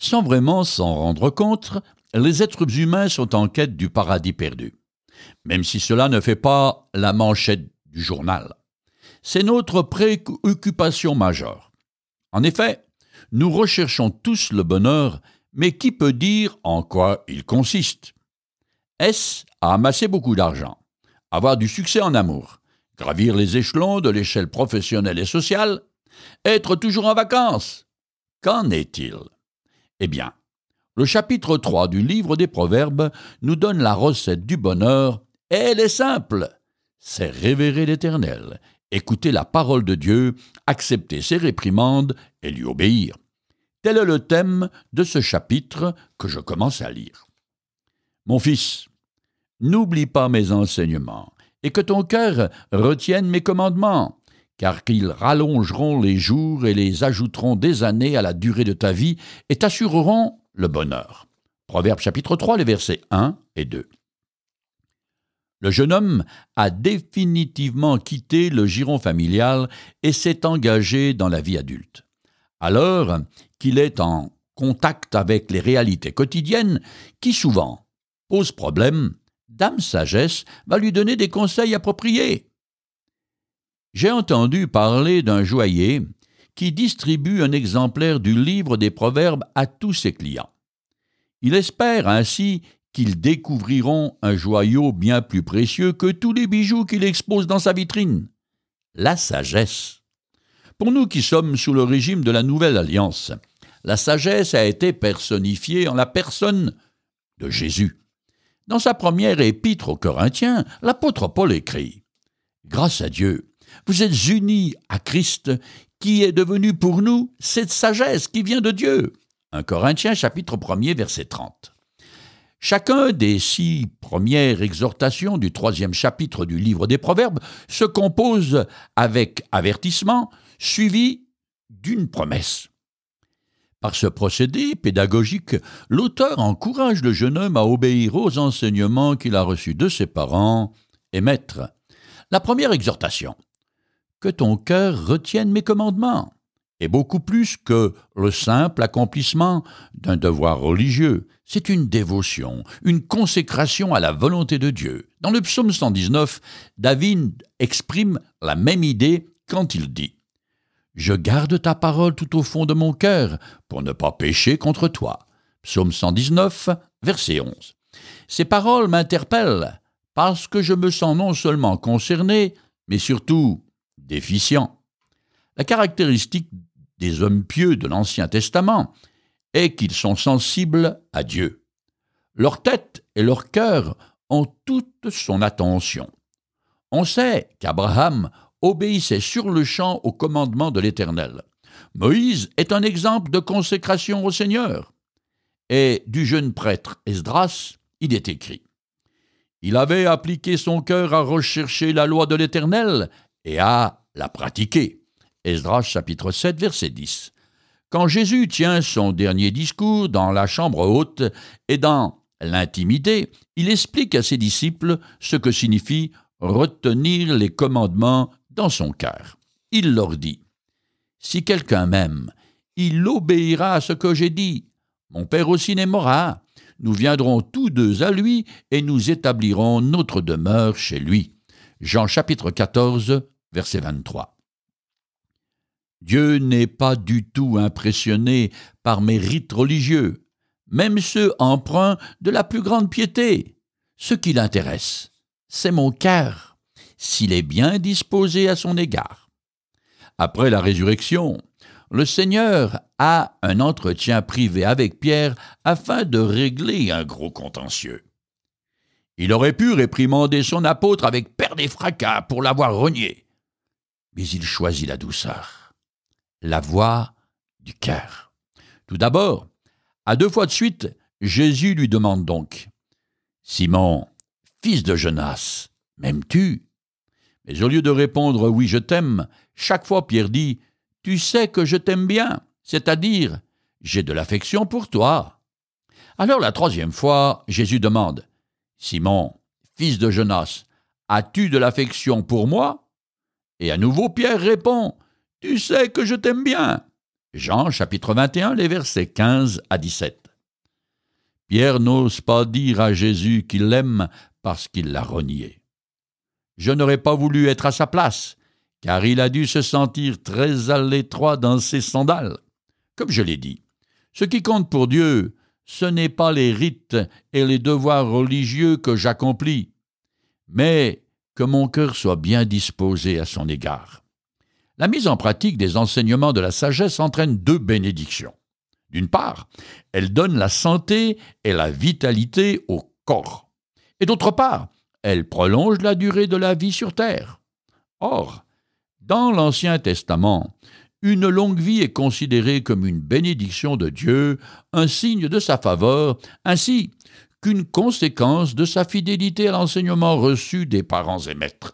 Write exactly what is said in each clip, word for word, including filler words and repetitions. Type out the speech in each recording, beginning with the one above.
Sans vraiment s'en rendre compte, les êtres humains sont en quête du paradis perdu, même si cela ne fait pas la manchette du journal. C'est notre préoccupation majeure. En effet, nous recherchons tous le bonheur, mais qui peut dire en quoi il consiste? Est-ce à amasser beaucoup d'argent, avoir du succès en amour, gravir les échelons de l'échelle professionnelle et sociale, être toujours en vacances? Qu'en est-il? Eh bien, le chapitre trois du livre des Proverbes nous donne la recette du bonheur, et elle est simple. C'est révérer l'Éternel, écouter la parole de Dieu, accepter ses réprimandes et lui obéir. Tel est le thème de ce chapitre que je commence à lire. Mon fils, n'oublie pas mes enseignements, et que ton cœur retienne mes commandements, car qu'ils rallongeront les jours et les ajouteront des années à la durée de ta vie et t'assureront le bonheur. Proverbe chapitre trois, les versets un et deux. Le jeune homme a définitivement quitté le giron familial et s'est engagé dans la vie adulte. Alors qu'il est en contact avec les réalités quotidiennes qui souvent posent problème, Dame Sagesse va lui donner des conseils appropriés. J'ai entendu parler d'un joaillier qui distribue un exemplaire du livre des Proverbes à tous ses clients. Il espère ainsi qu'ils découvriront un joyau bien plus précieux que tous les bijoux qu'il expose dans sa vitrine, la sagesse. Pour nous qui sommes sous le régime de la Nouvelle Alliance, la sagesse a été personnifiée en la personne de Jésus. Dans sa première épître aux Corinthiens, l'apôtre Paul écrit « Grâce à Dieu, vous êtes unis à Christ, qui est devenu pour nous cette sagesse qui vient de Dieu. » un Corinthiens chapitre premier, verset trente. Chacun des six premières exhortations du troisième chapitre du livre des Proverbes se compose avec avertissement, suivi d'une promesse. Par ce procédé pédagogique, l'auteur encourage le jeune homme à obéir aux enseignements qu'il a reçus de ses parents et maîtres. La première exhortation, « Que ton cœur retienne mes commandements », est beaucoup plus que le simple accomplissement d'un devoir religieux. C'est une dévotion, une consécration à la volonté de Dieu. Dans le psaume cent dix-neuf, David exprime la même idée quand il dit « Je garde ta parole tout au fond de mon cœur pour ne pas pécher contre toi. » Psaume cent dix-neuf, verset onze. Ces paroles m'interpellent parce que je me sens non seulement concerné, mais surtout déficient. La caractéristique des hommes pieux de l'Ancien Testament est qu'ils sont sensibles à Dieu. Leur tête et leur cœur ont toute son attention. On sait qu'Abraham obéissait sur-le-champ au commandement de l'Éternel. Moïse est un exemple de consécration au Seigneur. Et du jeune prêtre Esdras, il est écrit « Il avait appliqué son cœur à rechercher la loi de l'Éternel et à la pratiquer. » Esdras chapitre sept, verset dix. Quand Jésus tient son dernier discours dans la chambre haute et dans l'intimité, il explique à ses disciples ce que signifie retenir les commandements dans son cœur. Il leur dit « Si quelqu'un m'aime, il obéira à ce que j'ai dit. Mon Père aussi m'aimera. Nous viendrons tous deux à lui et nous établirons notre demeure chez lui. » Jean chapitre quatorze, verset vingt-trois. Dieu n'est pas du tout impressionné par mes rites religieux, même ceux empreints de la plus grande piété. Ce qui l'intéresse, c'est mon cœur, s'il est bien disposé à son égard. Après la résurrection, le Seigneur a un entretien privé avec Pierre afin de régler un gros contentieux. Il aurait pu réprimander son apôtre avec père des fracas pour l'avoir renié, mais il choisit la douceur. La voix du cœur. Tout d'abord, à deux fois de suite, Jésus lui demande donc « Simon, fils de Jonas, m'aimes-tu » Mais au lieu de répondre « Oui, je t'aime », chaque fois Pierre dit « Tu sais que je t'aime bien », c'est-à-dire « J'ai de l'affection pour toi ». Alors la troisième fois, Jésus demande « Simon, fils de Jonas, as-tu de l'affection pour moi » Et à nouveau Pierre répond « Tu sais que je t'aime bien ». Jean chapitre vingt et un, les versets quinze à dix-sept. Pierre n'ose pas dire à Jésus qu'il l'aime parce qu'il l'a renié. Je n'aurais pas voulu être à sa place, car il a dû se sentir très à l'étroit dans ses sandales. Comme je l'ai dit, ce qui compte pour Dieu, ce n'est pas les rites et les devoirs religieux que j'accomplis, mais que mon cœur soit bien disposé à son égard. La mise en pratique des enseignements de la sagesse entraîne deux bénédictions. D'une part, elle donne la santé et la vitalité au corps. Et d'autre part, elle prolonge la durée de la vie sur terre. Or, dans l'Ancien Testament, une longue vie est considérée comme une bénédiction de Dieu, un signe de sa faveur, ainsi qu'une conséquence de sa fidélité à l'enseignement reçu des parents et maîtres.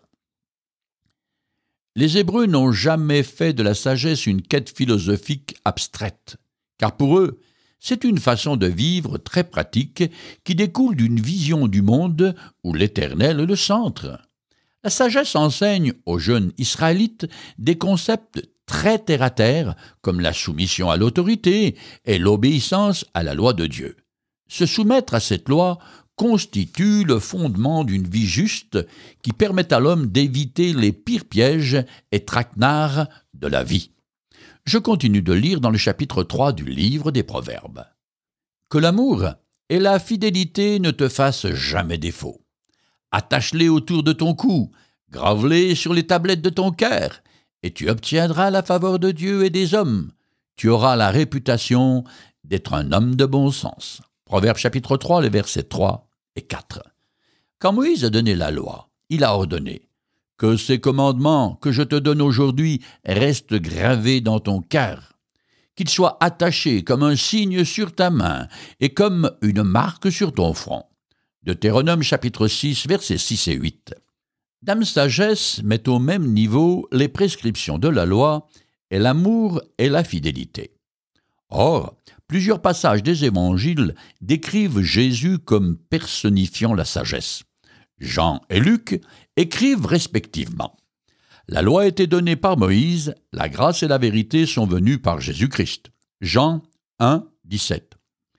Les Hébreux n'ont jamais fait de la sagesse une quête philosophique abstraite, car pour eux, c'est une façon de vivre très pratique qui découle d'une vision du monde où l'Éternel est le centre. La sagesse enseigne aux jeunes Israélites des concepts très terre-à-terre, comme la soumission à l'autorité et l'obéissance à la loi de Dieu. Se soumettre à cette loi constitue le fondement d'une vie juste qui permet à l'homme d'éviter les pires pièges et traquenards de la vie. Je continue de lire dans le chapitre trois du livre des Proverbes. Que l'amour et la fidélité ne te fassent jamais défaut. Attache-les autour de ton cou, grave-les sur les tablettes de ton cœur, et tu obtiendras la faveur de Dieu et des hommes. Tu auras la réputation d'être un homme de bon sens. Proverbe chapitre trois, les versets trois et quatre. Quand Moïse a donné la loi, il a ordonné « Que ces commandements que je te donne aujourd'hui restent gravés dans ton cœur, qu'ils soient attachés comme un signe sur ta main et comme une marque sur ton front. » Deutéronome chapitre six, versets six et huit. Dame Sagesse met au même niveau les prescriptions de la loi et l'amour et la fidélité. Or, plusieurs passages des évangiles décrivent Jésus comme personnifiant la sagesse. Jean et Luc écrivent respectivement. La loi a été donnée par Moïse, la grâce et la vérité sont venues par Jésus-Christ. Jean un, dix-sept.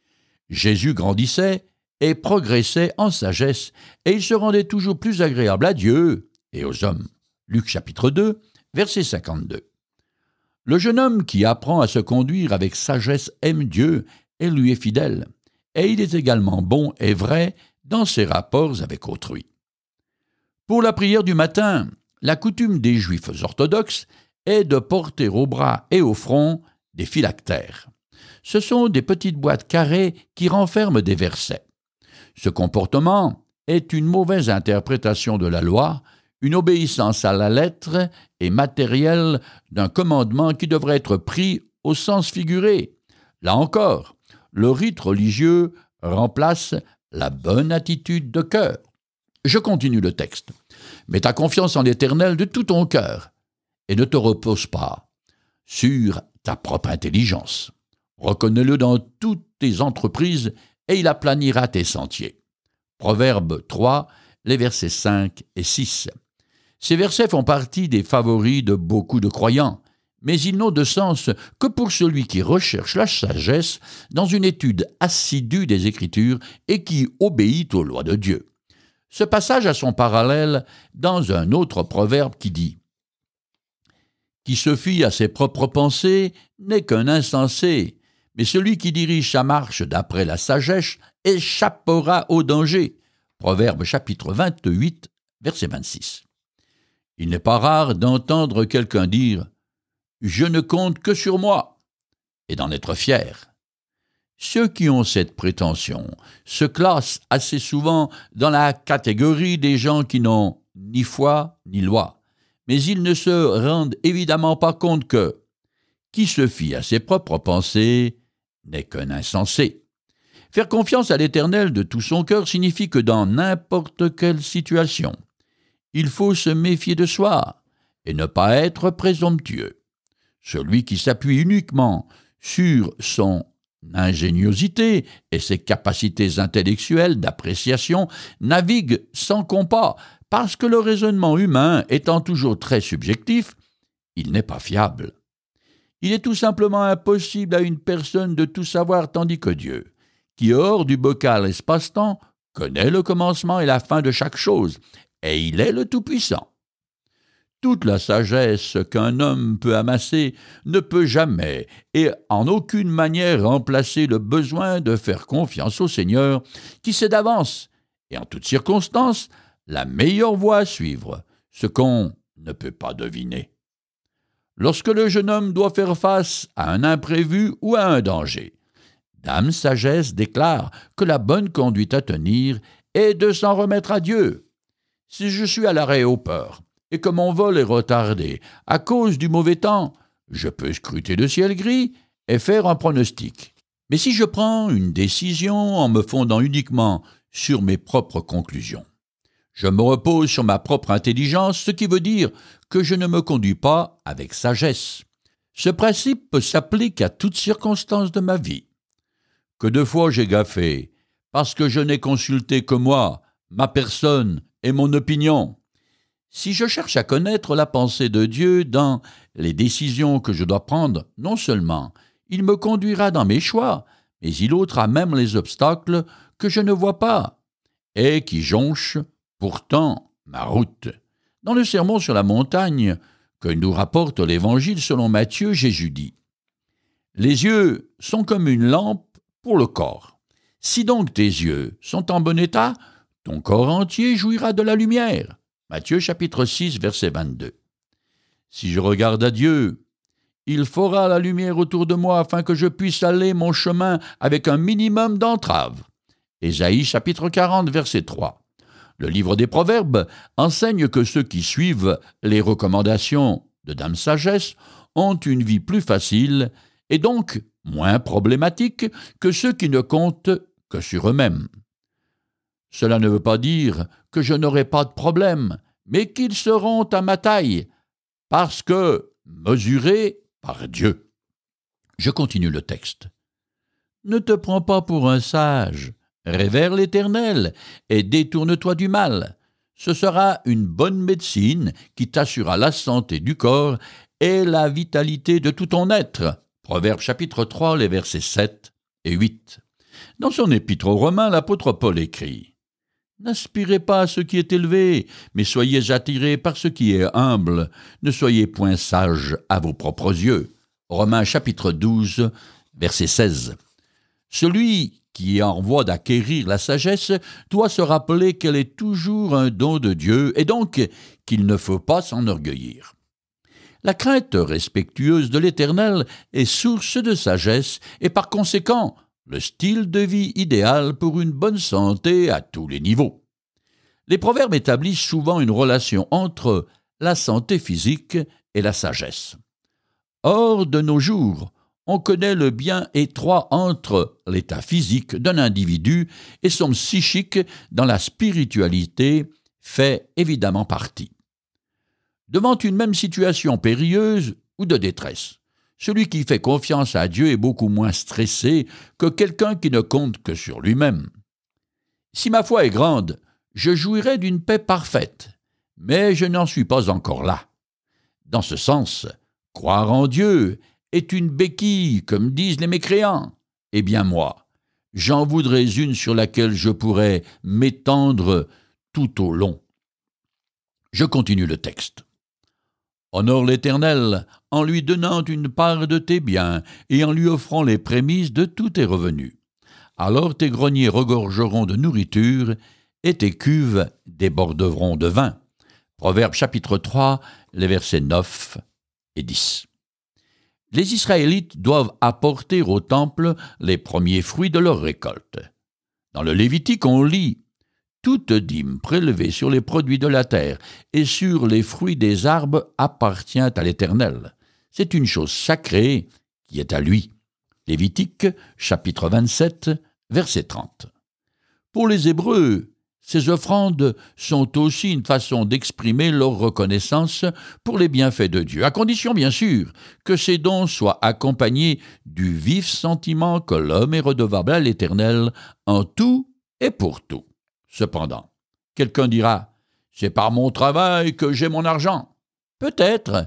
Jésus grandissait et progressait en sagesse, et il se rendait toujours plus agréable à Dieu et aux hommes. Luc chapitre deux, verset cinquante-deux. Le jeune homme qui apprend à se conduire avec sagesse aime Dieu et lui est fidèle, et il est également bon et vrai dans ses rapports avec autrui. Pour la prière du matin, la coutume des Juifs orthodoxes est de porter au bras et au front des phylactères. Ce sont des petites boîtes carrées qui renferment des versets. Ce comportement est une mauvaise interprétation de la loi, une obéissance à la lettre et matérielle d'un commandement qui devrait être pris au sens figuré. Là encore, le rite religieux remplace la bonne attitude de cœur. Je continue le texte. « Mets ta confiance en l'Éternel de tout ton cœur et ne te repose pas sur ta propre intelligence. Reconnais-le dans toutes tes entreprises et il aplanira tes sentiers. » Proverbe trois, les versets cinq et six. Ces versets font partie des favoris de beaucoup de croyants, mais ils n'ont de sens que pour celui qui recherche la sagesse dans une étude assidue des Écritures et qui obéit aux lois de Dieu. Ce passage a son parallèle dans un autre proverbe qui dit « Qui se fie à ses propres pensées n'est qu'un insensé, mais celui qui dirige sa marche d'après la sagesse échappera au danger. » Proverbe chapitre vingt-huit, verset vingt-six. Il n'est pas rare d'entendre quelqu'un dire « Je ne compte que sur moi » et d'en être fier. Ceux qui ont cette prétention se classent assez souvent dans la catégorie des gens qui n'ont ni foi ni loi, mais ils ne se rendent évidemment pas compte que qui se fie à ses propres pensées n'est qu'un insensé. Faire confiance à l'Éternel de tout son cœur signifie que dans n'importe quelle situation, il faut se méfier de soi et ne pas être présomptueux. Celui qui s'appuie uniquement sur son ingéniosité et ses capacités intellectuelles d'appréciation navigue sans compas parce que le raisonnement humain étant toujours très subjectif, il n'est pas fiable. Il est tout simplement impossible à une personne de tout savoir, tandis que Dieu, qui est hors du bocal espace-temps, connaît le commencement et la fin de chaque chose, et il est le Tout-Puissant. Toute la sagesse qu'un homme peut amasser ne peut jamais et en aucune manière remplacer le besoin de faire confiance au Seigneur, qui sait d'avance, et en toutes circonstances, la meilleure voie à suivre, ce qu'on ne peut pas deviner. Lorsque le jeune homme doit faire face à un imprévu ou à un danger, Dame Sagesse déclare que la bonne conduite à tenir est de s'en remettre à Dieu. Si je suis à l'aéroport et que mon vol est retardé à cause du mauvais temps, je peux scruter le ciel gris et faire un pronostic. Mais si je prends une décision en me fondant uniquement sur mes propres conclusions, je me repose sur ma propre intelligence, ce qui veut dire que je ne me conduis pas avec sagesse. Ce principe s'applique à toutes circonstances de ma vie. Que de fois j'ai gaffé, parce que je n'ai consulté que moi, ma personne et mon opinion. Si je cherche à connaître la pensée de Dieu dans les décisions que je dois prendre, non seulement il me conduira dans mes choix, mais il ôtera même les obstacles que je ne vois pas et qui jonchent pourtant ma route. Dans le sermon sur la montagne que nous rapporte l'Évangile selon Matthieu, Jésus dit « Les yeux sont comme une lampe pour le corps. Si donc tes yeux sont en bon état, ton corps entier jouira de la lumière. » Matthieu chapitre six, verset vingt-deux. Si je regarde à Dieu, il fera la lumière autour de moi afin que je puisse aller mon chemin avec un minimum d'entrave. Ésaïe chapitre quarante, verset trois. Le livre des Proverbes enseigne que ceux qui suivent les recommandations de Dame Sagesse ont une vie plus facile et donc moins problématique que ceux qui ne comptent que sur eux-mêmes. Cela ne veut pas dire que je n'aurai pas de problème, mais qu'ils seront à ma taille, parce que mesurés par Dieu. Je continue le texte. Ne te prends pas pour un sage, révère l'Éternel et détourne-toi du mal. Ce sera une bonne médecine qui t'assurera la santé du corps et la vitalité de tout ton être. Proverbe chapitre trois, les versets sept et huit. Dans son épître aux Romains, l'apôtre Paul écrit « N'aspirez pas à ce qui est élevé, mais soyez attirés par ce qui est humble. Ne soyez point sages à vos propres yeux. » Romains chapitre douze, verset seize. Celui qui est en voie d'acquérir la sagesse doit se rappeler qu'elle est toujours un don de Dieu et donc qu'il ne faut pas s'enorgueillir. La crainte respectueuse de l'Éternel est source de sagesse et par conséquent le style de vie idéal pour une bonne santé à tous les niveaux. Les proverbes établissent souvent une relation entre la santé physique et la sagesse. Or, de nos jours, on connaît le lien étroit entre l'état physique d'un individu et son psychique dont la spiritualité fait évidemment partie. Devant une même situation périlleuse ou de détresse, celui qui fait confiance à Dieu est beaucoup moins stressé que quelqu'un qui ne compte que sur lui-même. Si ma foi est grande, je jouirai d'une paix parfaite, mais je n'en suis pas encore là. Dans ce sens, croire en Dieu est une béquille, comme disent les mécréants. Eh bien moi, j'en voudrais une sur laquelle je pourrais m'étendre tout au long. Je continue le texte. Honore l'Éternel en lui donnant une part de tes biens et en lui offrant les prémices de tous tes revenus. Alors tes greniers regorgeront de nourriture et tes cuves déborderont de vin. Proverbe chapitre trois, les versets neuf et dix. Les Israélites doivent apporter au temple les premiers fruits de leur récolte. Dans le Lévitique, on lit « Toute dîme prélevée sur les produits de la terre et sur les fruits des arbres appartient à l'Éternel. C'est une chose sacrée qui est à lui. » Lévitique, chapitre vingt-sept, verset trente. Pour les Hébreux, ces offrandes sont aussi une façon d'exprimer leur reconnaissance pour les bienfaits de Dieu, à condition bien sûr que ces dons soient accompagnés du vif sentiment que l'homme est redevable à l'Éternel en tout et pour tout. Cependant, quelqu'un dira « C'est par mon travail que j'ai mon argent. » Peut-être,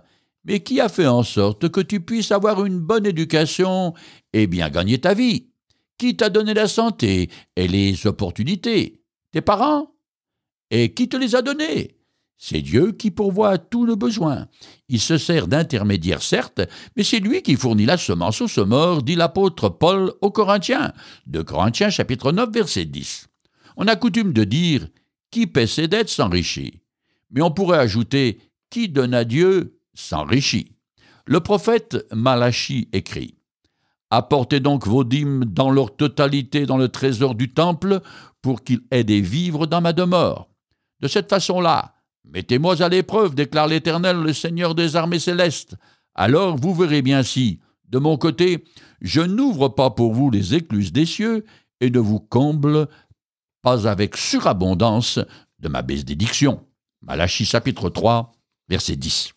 mais qui a fait en sorte que tu puisses avoir une bonne éducation et bien gagner ta vie? Qui t'a donné la santé et les opportunités? Tes parents? Et qui te les a donnés? C'est Dieu qui pourvoit à tout le besoin. Il se sert d'intermédiaire, certes, mais c'est lui qui fournit la semence au semeur, dit l'apôtre Paul aux Corinthiens. deux Corinthiens, chapitre neuf, verset dix. On a coutume de dire « qui paie ses dettes s'enrichit ». Mais on pourrait ajouter « qui donne à Dieu s'enrichit ». Le prophète Malachie écrit « Apportez donc vos dîmes dans leur totalité dans le trésor du temple, pour qu'il ait des vivres dans ma demeure. De cette façon-là, mettez-moi à l'épreuve, déclare l'Éternel, le Seigneur des armées célestes. Alors vous verrez bien si, de mon côté, je n'ouvre pas pour vous les écluses des cieux et ne vous comble pas avec surabondance de ma bénédiction. » Malachie chapitre trois, verset dix.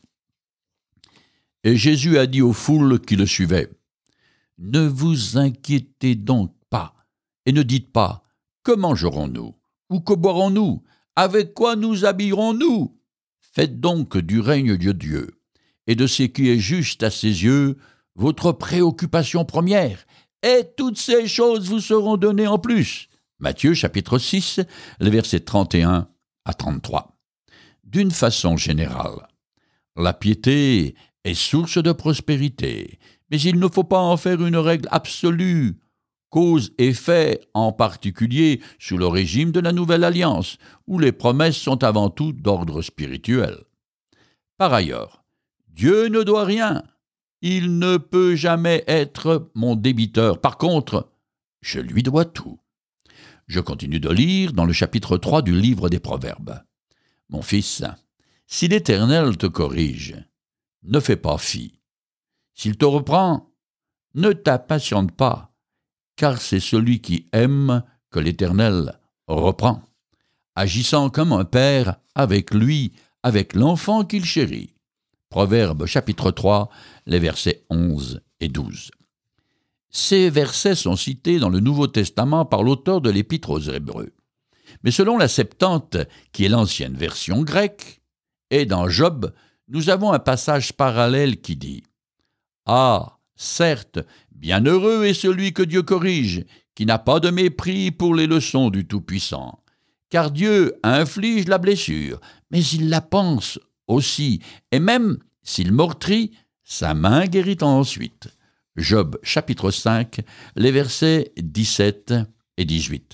Et Jésus a dit aux foules qui le suivaient, « Ne vous inquiétez donc pas, et ne dites pas, que mangerons-nous, ou que boirons-nous, avec quoi nous habillerons-nous? Faites donc du règne de Dieu, et de ce qui est juste à ses yeux, votre préoccupation première, et toutes ces choses vous seront données en plus. » Matthieu chapitre six, les versets trente et un à trente-trois. D'une façon générale, la piété est source de prospérité, mais il ne faut pas en faire une règle absolue. Cause et effet, en particulier sous le régime de la Nouvelle Alliance, où les promesses sont avant tout d'ordre spirituel. Par ailleurs, Dieu ne doit rien. Il ne peut jamais être mon débiteur. Par contre, je lui dois tout. Je continue de lire dans le chapitre trois du livre des Proverbes. « Mon fils, si l'Éternel te corrige, ne fais pas fi. S'il te reprend, ne t'impatiente pas, car c'est celui qui aime que l'Éternel reprend, agissant comme un père avec lui, avec l'enfant qu'il chérit. » Proverbes chapitre trois, les versets onze et douze. Ces versets sont cités dans le Nouveau Testament par l'auteur de l'Épître aux Hébreux. Mais selon la Septante, qui est l'ancienne version grecque, et dans Job, nous avons un passage parallèle qui dit « Ah, certes, bienheureux est celui que Dieu corrige, qui n'a pas de mépris pour les leçons du Tout-Puissant. Car Dieu inflige la blessure, mais il la pense aussi, et même s'il meurtrit, sa main guérit ensuite. » Job chapitre cinq, les versets dix-sept et dix-huit.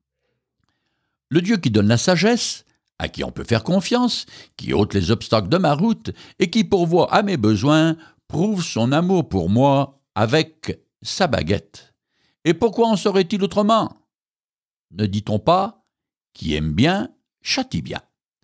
Le Dieu qui donne la sagesse, à qui on peut faire confiance, qui ôte les obstacles de ma route et qui pourvoit à mes besoins, prouve son amour pour moi avec sa baguette. Et pourquoi en serait-il autrement? Ne dit-on pas « qui aime bien, châtie bien ».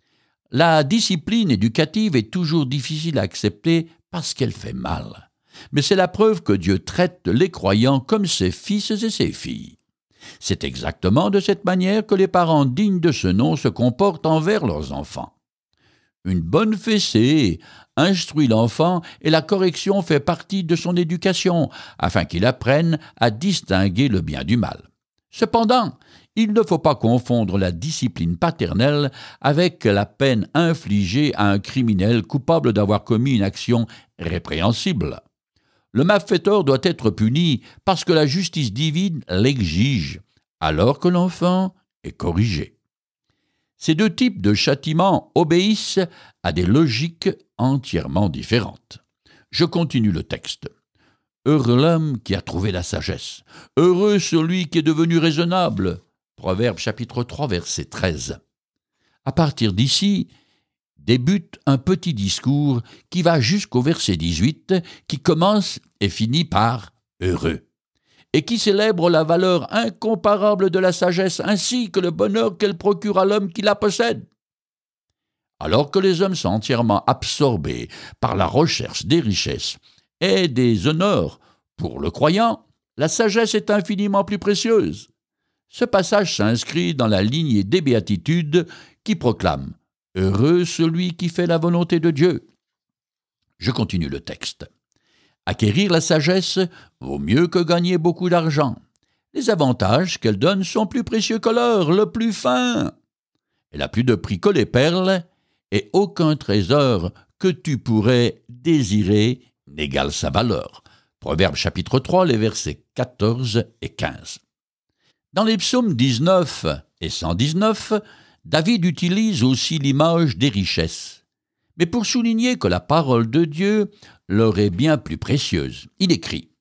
La discipline éducative est toujours difficile à accepter parce qu'elle fait mal. Mais c'est la preuve que Dieu traite les croyants comme ses fils et ses filles. C'est exactement de cette manière que les parents dignes de ce nom se comportent envers leurs enfants. Une bonne fessée instruit l'enfant et la correction fait partie de son éducation, afin qu'il apprenne à distinguer le bien du mal. Cependant, il ne faut pas confondre la discipline paternelle avec la peine infligée à un criminel coupable d'avoir commis une action répréhensible. Le malfaiteur doit être puni parce que la justice divine l'exige, alors que l'enfant est corrigé. Ces deux types de châtiments obéissent à des logiques entièrement différentes. Je continue le texte. « Heureux l'homme qui a trouvé la sagesse. Heureux celui qui est devenu raisonnable. » Proverbe chapitre trois, verset treize. À partir d'ici, débute un petit discours qui va jusqu'au verset dix-huit, qui commence et finit par « heureux », et qui célèbre la valeur incomparable de la sagesse ainsi que le bonheur qu'elle procure à l'homme qui la possède. Alors que les hommes sont entièrement absorbés par la recherche des richesses et des honneurs, pour le croyant, la sagesse est infiniment plus précieuse. Ce passage s'inscrit dans la lignée des béatitudes qui proclament « Heureux celui qui fait la volonté de Dieu ». Je continue le texte. Acquérir la sagesse vaut mieux que gagner beaucoup d'argent. Les avantages qu'elle donne sont plus précieux que l'or, le plus fin. Elle a plus de prix que les perles, et aucun trésor que tu pourrais désirer n'égale sa valeur. Proverbe chapitre trois, les versets quatorze et quinze. Dans les psaumes dix-neuf et cent dix-neuf, David utilise aussi l'image des richesses. Mais pour souligner que la parole de Dieu leur est bien plus précieuse, il écrit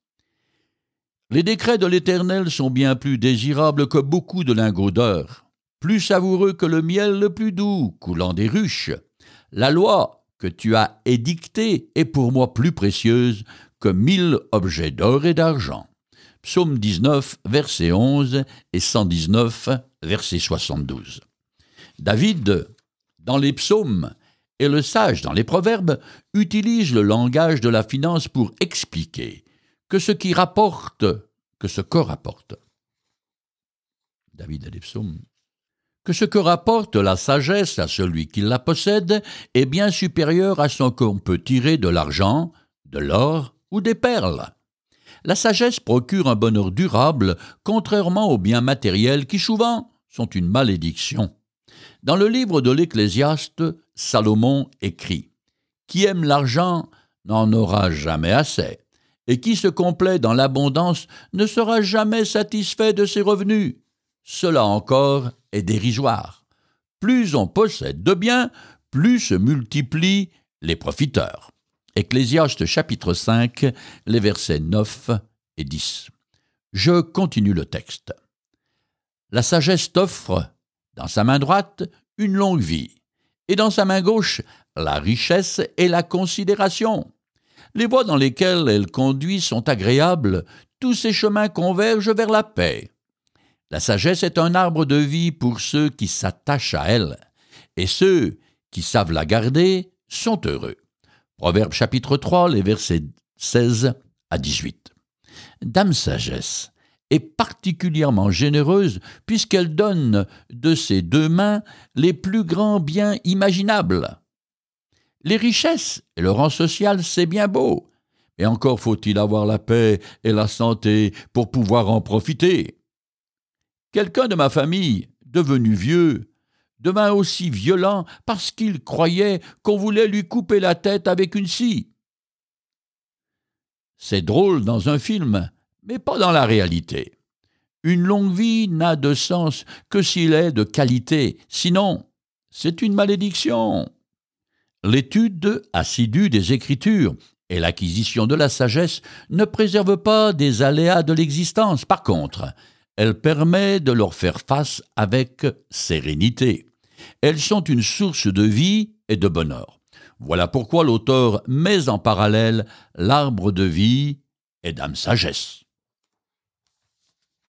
« Les décrets de l'Éternel sont bien plus désirables que beaucoup de lingots d'or, plus savoureux que le miel le plus doux coulant des ruches. La loi que tu as édictée est pour moi plus précieuse que mille objets d'or et d'argent. » Psaume dix-neuf, verset onze et cent dix-neuf, verset soixante-douze. David, dans les psaumes, et le sage dans les proverbes, utilise le langage de la finance pour expliquer que ce qui rapporte, que ce que rapporte. David a des psaumes. Que ce que rapporte la sagesse à celui qui la possède est bien supérieur à ce qu'on peut tirer de l'argent, de l'or ou des perles. La sagesse procure un bonheur durable, contrairement aux biens matériels qui souvent sont une malédiction. Dans le livre de l'Ecclésiaste, Salomon écrit « Qui aime l'argent n'en aura jamais assez, et qui se complaît dans l'abondance ne sera jamais satisfait de ses revenus. Cela encore est dérisoire. Plus on possède de biens, plus se multiplient les profiteurs. » Ecclésiaste chapitre cinq, les versets neuf et dix. Je continue le texte. La sagesse t'offre, dans sa main droite, une longue vie, et dans sa main gauche, la richesse et la considération. Les voies dans lesquelles elle conduit sont agréables, tous ses chemins convergent vers la paix. La sagesse est un arbre de vie pour ceux qui s'attachent à elle, et ceux qui savent la garder sont heureux. Proverbe chapitre trois, les versets seize à dix-huit. Dame Sagesse est particulièrement généreuse puisqu'elle donne de ses deux mains les plus grands biens imaginables. Les richesses et le rang social, c'est bien beau, mais encore faut-il avoir la paix et la santé pour pouvoir en profiter. Quelqu'un de ma famille, devenu vieux, devint aussi violent parce qu'il croyait qu'on voulait lui couper la tête avec une scie. C'est drôle dans un film, mais pas dans la réalité. Une longue vie n'a de sens que s'il est de qualité, sinon c'est une malédiction. L'étude assidue des Écritures et l'acquisition de la sagesse ne préservent pas des aléas de l'existence. Par contre, elle permet de leur faire face avec sérénité. Elles sont une source de vie et de bonheur. Voilà pourquoi l'auteur met en parallèle l'arbre de vie et Dame Sagesse.